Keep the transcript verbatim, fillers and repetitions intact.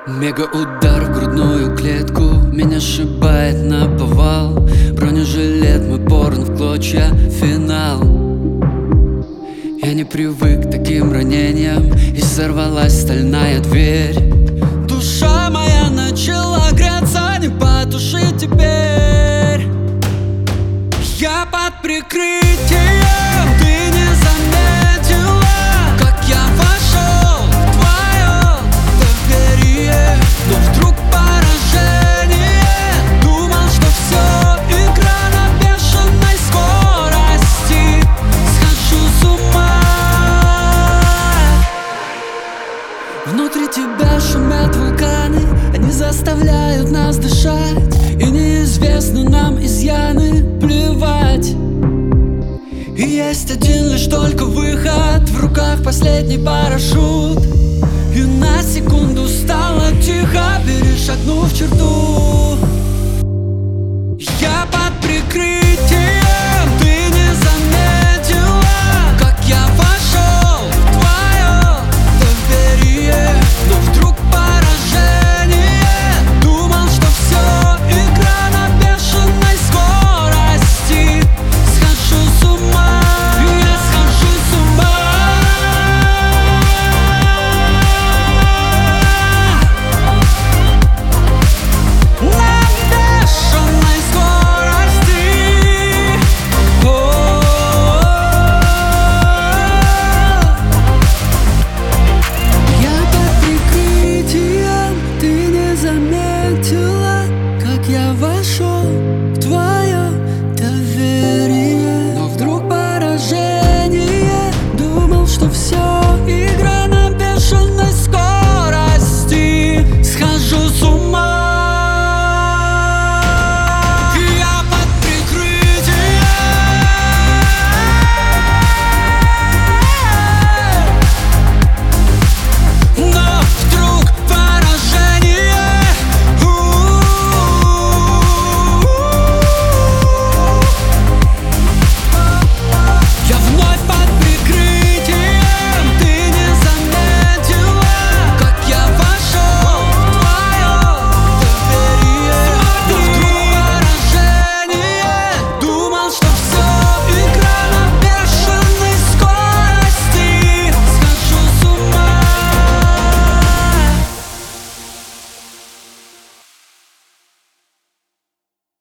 Мега удар в грудную клетку, меня сшибает на повал. Бронежилет, мой порн в клочья, финал. Я не привык к таким ранениям, и сорвалась стальная дверь. Душа моя начала греться, не потушить теперь. Я под прикрытием, ты не заметила, как я вошел в твое доверие. Но вдруг поражение, думал, что все игра на бешеной скорости. Схожу с ума. Внутри тебя шумят вулканы, они заставляют нас дышать, и неизвестны нам изъяны, плевать. И есть один лишь только выход, в руках последний парашют. И на секунду стало тихо, перешагнув черту.